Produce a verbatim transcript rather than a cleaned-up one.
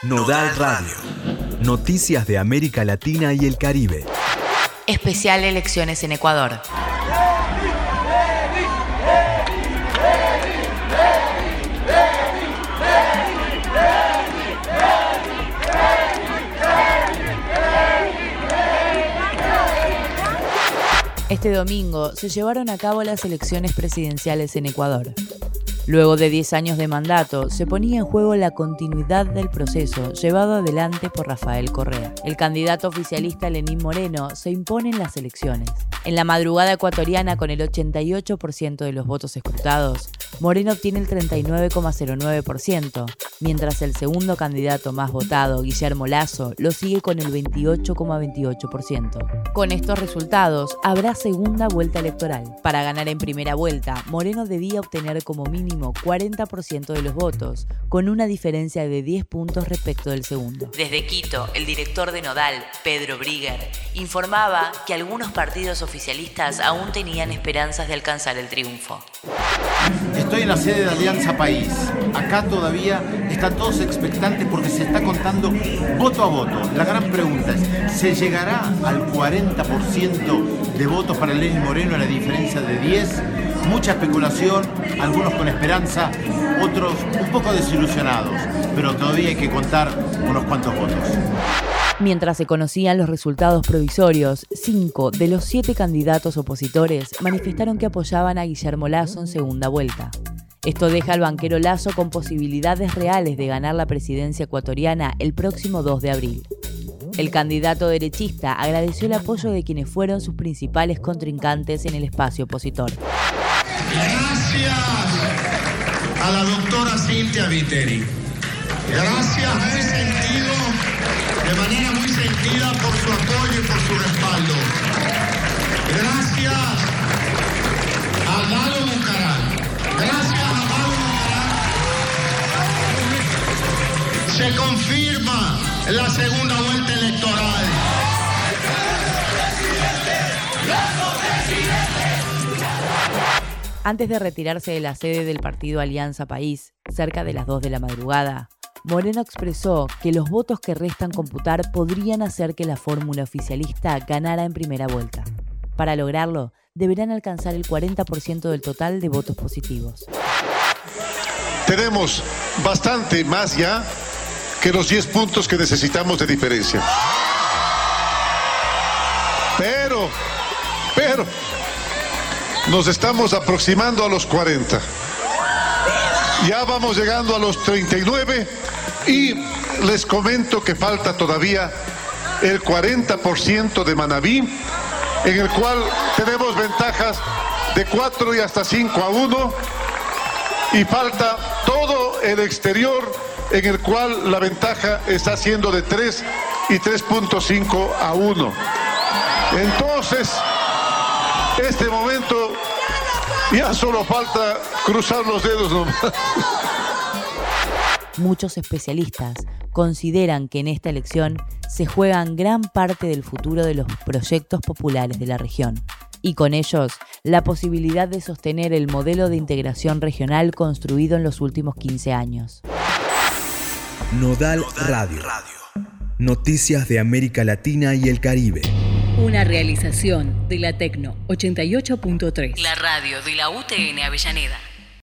Nodal Radio. Noticias de América Latina y el Caribe. Especial Elecciones en Ecuador. Este domingo se llevaron a cabo las elecciones presidenciales en Ecuador. Luego de diez años de mandato, se ponía en juego la continuidad del proceso llevado adelante por Rafael Correa. El candidato oficialista Lenín Moreno se impone en las elecciones. En la madrugada ecuatoriana, con el ochenta y ocho por ciento de los votos escrutados, Moreno obtiene el treinta y nueve coma cero nueve por ciento, mientras el segundo candidato más votado, Guillermo Lasso, lo sigue con el veintiocho coma veintiocho por ciento. Con estos resultados, habrá segunda vuelta electoral. Para ganar en primera vuelta, Moreno debía obtener como mínimo cuarenta por ciento de los votos, con una diferencia de diez puntos respecto del segundo. Desde Quito, el director de Nodal, Pedro Brigger, informaba que algunos partidos oficialistas aún tenían esperanzas de alcanzar el triunfo. Estoy en la sede de Alianza País. Acá todavía están todos expectantes porque se está contando voto a voto. La gran pregunta es, ¿se llegará al cuarenta por ciento de votos para Lenín Moreno a la diferencia de diez? Mucha especulación, algunos con esperanza, otros un poco desilusionados, pero todavía hay que contar unos cuantos votos. Mientras se conocían los resultados provisorios, cinco de los siete candidatos opositores manifestaron que apoyaban a Guillermo Lasso en segunda vuelta. Esto deja al banquero Lasso con posibilidades reales de ganar la presidencia ecuatoriana el próximo dos de abril. El candidato derechista agradeció el apoyo de quienes fueron sus principales contrincantes en el espacio opositor. Gracias a la doctora Cintia Viteri. Gracias muy sentido, de manera muy sentida por su apoyo y por su respaldo. Gracias a Lalo Bucaram. Gracias a Lalo Bucaram. Se confirma la segunda vuelta electoral. Antes de retirarse de la sede del partido Alianza País, cerca de las dos de la madrugada, Moreno expresó que los votos que restan computar podrían hacer que la fórmula oficialista ganara en primera vuelta. Para lograrlo, deberán alcanzar el cuarenta por ciento del total de votos positivos. Tenemos bastante más ya que los diez puntos que necesitamos de diferencia. Pero, pero, nos estamos aproximando a los cuarenta. Ya vamos llegando a los treinta y nueve y les comento que falta todavía el cuarenta por ciento de Manabí, en el cual tenemos ventajas de cuatro y hasta cinco a uno, y falta todo el exterior, en el cual la ventaja está siendo de tres y tres punto cinco a uno. Entonces, este momento ya solo falta cruzar los dedos nomás. Muchos especialistas consideran que en esta elección se juegan gran parte del futuro de los proyectos populares de la región, y con ellos la posibilidad de sostener el modelo de integración regional construido en los últimos quince años. Nodal Radio. Noticias de América Latina y el Caribe. Una realización de la Tecno ochenta y ocho punto tres. La radio de la U T N Avellaneda.